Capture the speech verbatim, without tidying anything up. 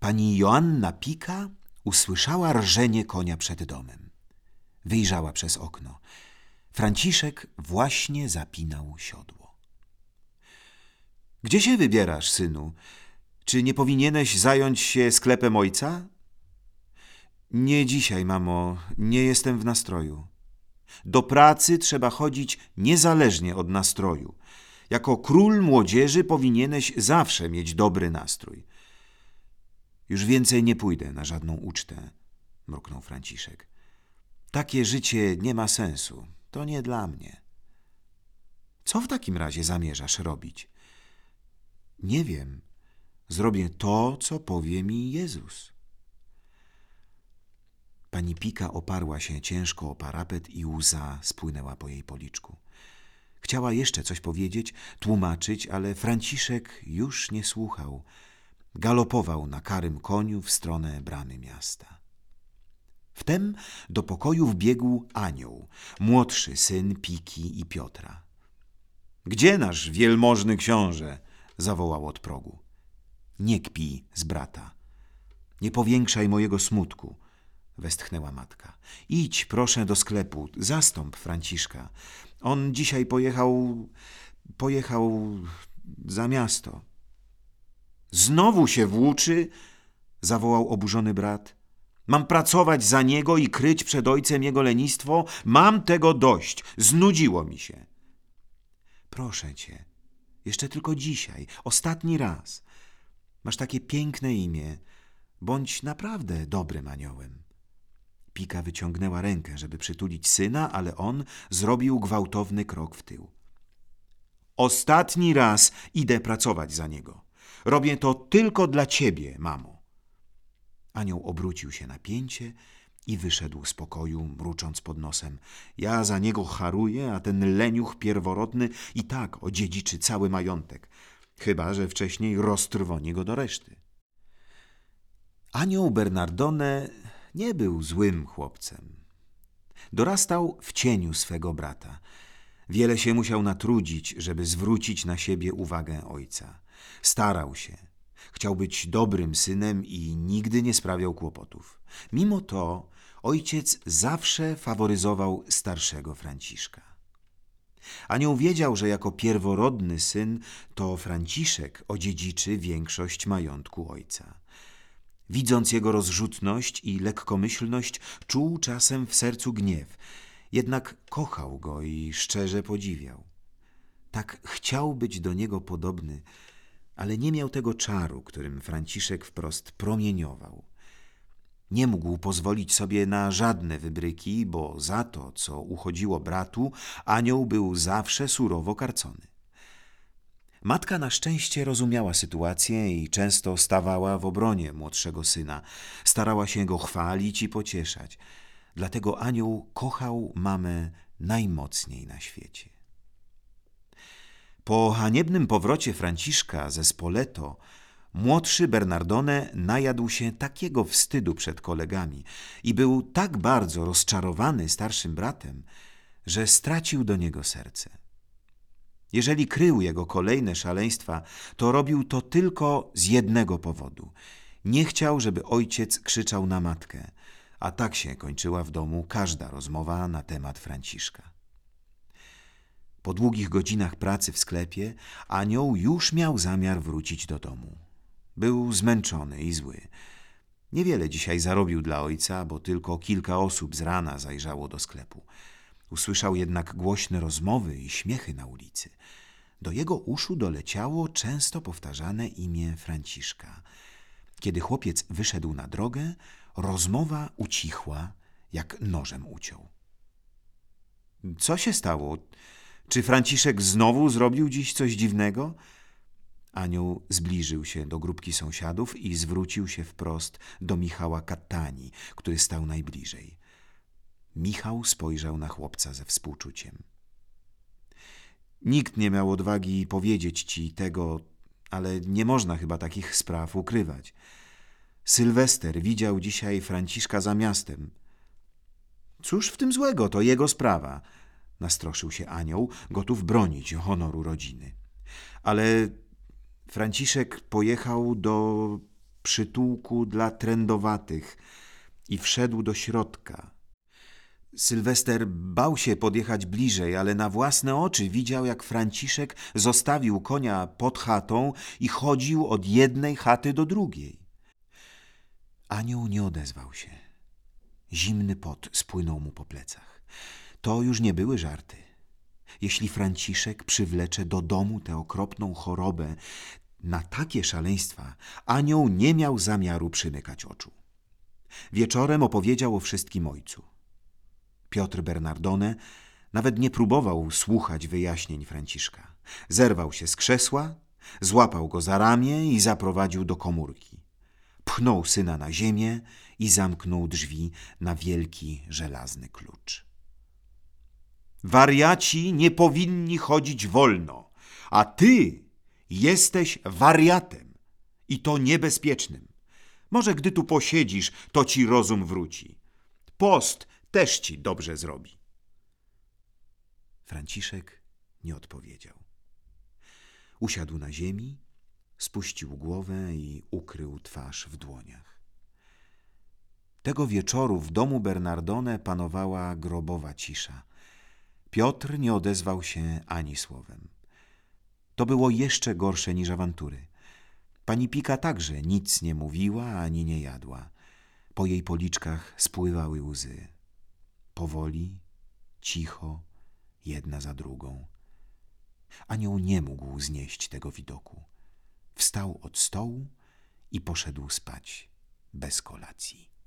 Pani Joanna Pika usłyszała rżenie konia przed domem. Wyjrzała przez okno. Franciszek właśnie zapinał siodło. — Gdzie się wybierasz, synu? Czy nie powinieneś zająć się sklepem ojca? — Nie dzisiaj, mamo, nie jestem w nastroju. Do pracy trzeba chodzić niezależnie od nastroju. Jako król młodzieży powinieneś zawsze mieć dobry nastrój. Już więcej nie pójdę na żadną ucztę, mruknął Franciszek. Takie życie nie ma sensu. To nie dla mnie. Co w takim razie zamierzasz robić? Nie wiem. Zrobię to, co powie mi Jezus. Pani Pika oparła się ciężko o parapet i łza spłynęła po jej policzku. Chciała jeszcze coś powiedzieć, tłumaczyć, ale Franciszek już nie słuchał. Galopował na karym koniu w stronę bramy miasta. Wtem do pokoju wbiegł Anioł, młodszy syn Piki i Piotra. — Gdzie nasz wielmożny książę? — zawołał od progu. — Nie kpij z brata. Nie powiększaj mojego smutku — westchnęła matka. — Idź proszę do sklepu, zastąp Franciszka. On dzisiaj pojechał... pojechał za miasto. — Znowu się włóczy? — zawołał oburzony brat. — Mam pracować za niego i kryć przed ojcem jego lenistwo? Mam tego dość. Znudziło mi się. — Proszę cię, jeszcze tylko dzisiaj, ostatni raz. Masz takie piękne imię. Bądź naprawdę dobrym aniołem. Pika wyciągnęła rękę, żeby przytulić syna, ale on zrobił gwałtowny krok w tył. — Ostatni raz idę pracować za niego. Robię to tylko dla ciebie, mamo. Anioł obrócił się na pięcie i wyszedł z pokoju, mrucząc pod nosem. Ja za niego haruję, a ten leniuch pierworodny i tak odziedziczy cały majątek. Chyba że wcześniej roztrwoni go do reszty. Anioł Bernardone nie był złym chłopcem. Dorastał w cieniu swego brata. Wiele się musiał natrudzić, żeby zwrócić na siebie uwagę ojca. Starał się. Chciał być dobrym synem i nigdy nie sprawiał kłopotów. Mimo to ojciec zawsze faworyzował starszego Franciszka. Anioł wiedział, że jako pierworodny syn to Franciszek odziedziczy większość majątku ojca. Widząc jego rozrzutność i lekkomyślność, czuł czasem w sercu gniew. Jednak kochał go i szczerze podziwiał. Tak chciał być do niego podobny, ale nie miał tego czaru, którym Franciszek wprost promieniował. Nie mógł pozwolić sobie na żadne wybryki, bo za to, co uchodziło bratu, anioł był zawsze surowo karcony. Matka na szczęście rozumiała sytuację i często stawała w obronie młodszego syna. Starała się go chwalić i pocieszać. Dlatego anioł kochał mamę najmocniej na świecie. Po haniebnym powrocie Franciszka ze Spoleto młodszy Bernardone najadł się takiego wstydu przed kolegami i był tak bardzo rozczarowany starszym bratem, że stracił do niego serce. Jeżeli krył jego kolejne szaleństwa, to robił to tylko z jednego powodu. Nie chciał, żeby ojciec krzyczał na matkę, a tak się kończyła w domu każda rozmowa na temat Franciszka. Po długich godzinach pracy w sklepie anioł już miał zamiar wrócić do domu. Był zmęczony i zły. Niewiele dzisiaj zarobił dla ojca, bo tylko kilka osób z rana zajrzało do sklepu. Usłyszał jednak głośne rozmowy i śmiechy na ulicy. Do jego uszu doleciało często powtarzane imię Franciszka. Kiedy chłopiec wyszedł na drogę, rozmowa ucichła, jak nożem uciął. — Co się stało? Czy Franciszek znowu zrobił dziś coś dziwnego? Anioł zbliżył się do grupki sąsiadów i zwrócił się wprost do Michała Kattani, który stał najbliżej. Michał spojrzał na chłopca ze współczuciem. Nikt nie miał odwagi powiedzieć ci tego, ale nie można chyba takich spraw ukrywać. Sylwester widział dzisiaj Franciszka za miastem. Cóż w tym złego, to jego sprawa, nastroszył się anioł, gotów bronić honoru rodziny. Ale Franciszek pojechał do... przytułku dla trędowatych i wszedł do środka. Sylwester bał się podjechać bliżej, ale na własne oczy widział, jak Franciszek zostawił konia pod chatą i chodził od jednej chaty do drugiej. Anioł nie odezwał się. Zimny pot spłynął mu po plecach. To już nie były żarty. Jeśli Franciszek przywlecze do domu tę okropną chorobę, na takie szaleństwa Anioł nie miał zamiaru przymykać oczu. Wieczorem opowiedział o wszystkim ojcu. Piotr Bernardone nawet nie próbował słuchać wyjaśnień Franciszka. Zerwał się z krzesła, złapał go za ramię i zaprowadził do komórki. Pchnął syna na ziemię i zamknął drzwi na wielki żelazny klucz. Wariaci nie powinni chodzić wolno, a ty jesteś wariatem i to niebezpiecznym. Może gdy tu posiedzisz, to ci rozum wróci. Post też ci dobrze zrobi. Franciszek nie odpowiedział. Usiadł na ziemi, spuścił głowę i ukrył twarz w dłoniach. Tego wieczoru w domu Bernardone panowała grobowa cisza. Piotr nie odezwał się ani słowem. To było jeszcze gorsze niż awantury. Pani Pika także nic nie mówiła ani nie jadła. Po jej policzkach spływały łzy. Powoli, cicho, jedna za drugą. Anioł nie mógł znieść tego widoku. Wstał od stołu i poszedł spać bez kolacji.